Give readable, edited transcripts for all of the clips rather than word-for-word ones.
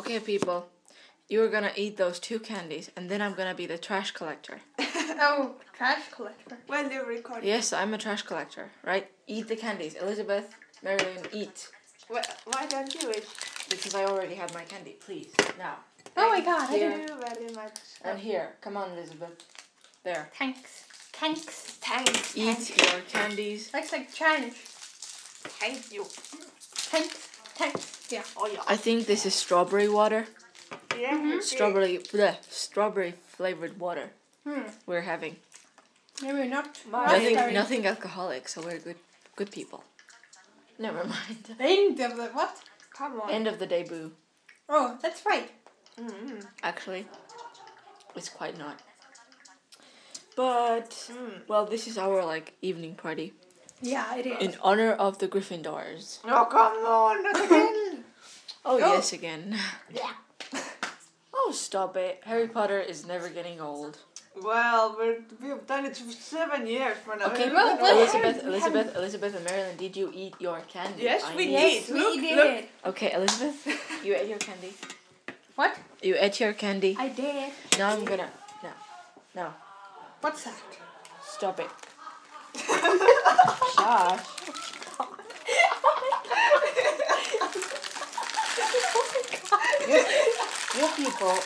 Okay, people, you're gonna eat those 2 candies, and then I'm gonna be the trash collector. Oh, trash collector. When you're recording. Yes, I'm a trash collector, right? Eat the candies. Elizabeth, Marilyn, eat. Why don't you eat? Because I already had my candy. Please, now. Oh my god, I Thank did. you very much. And here, come on, Elizabeth. There. Thanks. Thanks. Thanks. Eat your candies. That's like Chinese. Thank you. Thanks. Thanks. Yeah. Oh yeah. I think this is strawberry water. Yeah. Strawberry flavored water we're having. Maybe not. Nothing alcoholic, so we're good people. Never mind. End of the what? Come on. End of the day, boo. Oh, that's right. Actually, it's quite not. But well, this is our evening party Yeah, it is. in honor of the Gryffindors. Oh come on, not again. Oh yes, again. Yeah. Oh, stop it! Harry Potter is never getting old. Well, we've done it for 7 years for now. Okay, well, Elizabeth, and Marilyn, did you eat your candy? Yes, we Yes, did. we Look. did. Okay, Elizabeth, you ate your candy. What? You ate your candy. I did. Now I'm gonna. No. What's that? Stop it. Josh. You people.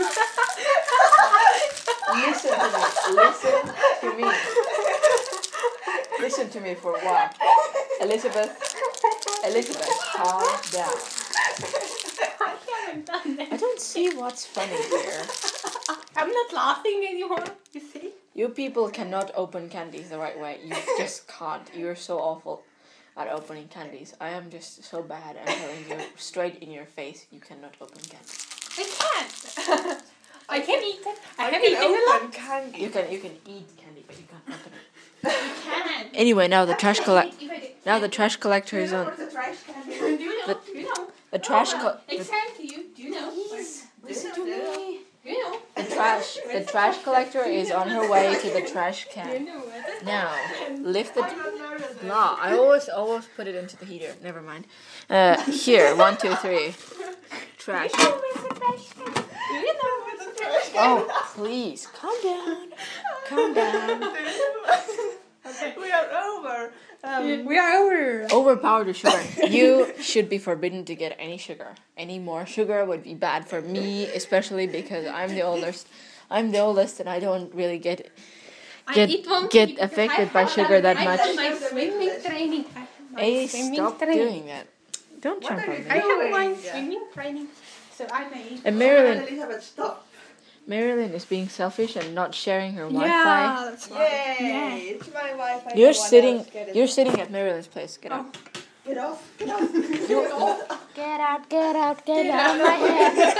Listen to me. Listen to me for a while. Elizabeth, calm down. I haven't done that. I don't see what's funny here. I'm not laughing anymore. You see? You people cannot open candies the right way. You just can't. You're so awful at opening candies. I am just so bad at telling you straight in your face you cannot open candy. I can't. I can eat it. I have can eaten a lot. open candy. You can eat candy, but you can't open it. I can. Anyway, now the trash collector is You know on. what the trash candy is? Do you know? Do you know? The trash Exactly. Do you know? Listen to me. Do you know? The trash collector is on her way to the trash Do you can. know what? Now, lift the. I'm not nervous. Nah, I always put it into the heater. Never mind. Here, 1, 2, 3. Trash. Do you know what's the trash can? Do you know what's the trash can? Oh, please, calm down. Calm down. Okay. We are over. We are over. Overpower the sugar. You should be forbidden to get any sugar. Any more sugar would be bad for me, especially because I'm the oldest. I'm the oldest, and I don't really get affected by sugar that I much. have my swimming training. I have my Hey, swimming stop training. doing that. Don't jump are on you me. I have my Yeah. swimming training, so I may eat. And Elizabeth, stop. Marilyn is being selfish and not sharing her Wi-Fi. Yeah, that's right. Yay! It's my Wi-Fi. You're no one sitting. else get it. You're sitting at Marilyn's place. Get out. Get off. Get off. Get out. Get out of my head.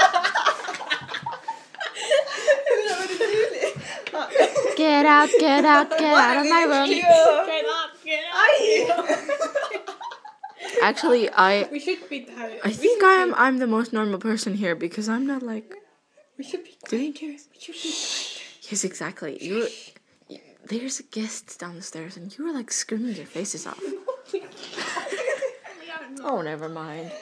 Get out of my room. Get up. Actually, We should be tired. I think I'm the most normal person here because I'm not We should be doing. We should be quiet. Yes, exactly. There's guests downstairs and you were screaming your faces off. We are not. Oh, never mind.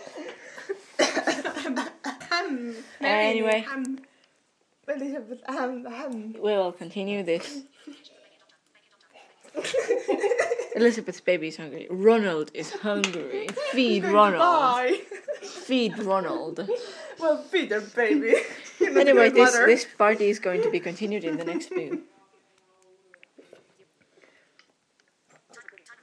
Anyway. Elizabeth, We will continue this. Elizabeth's baby is hungry. Ronald is hungry. Feed Ronald. Bye. Feed Ronald. Well, feed her, baby. You're not Anyway, your mother. this party is going to be continued in the next boo.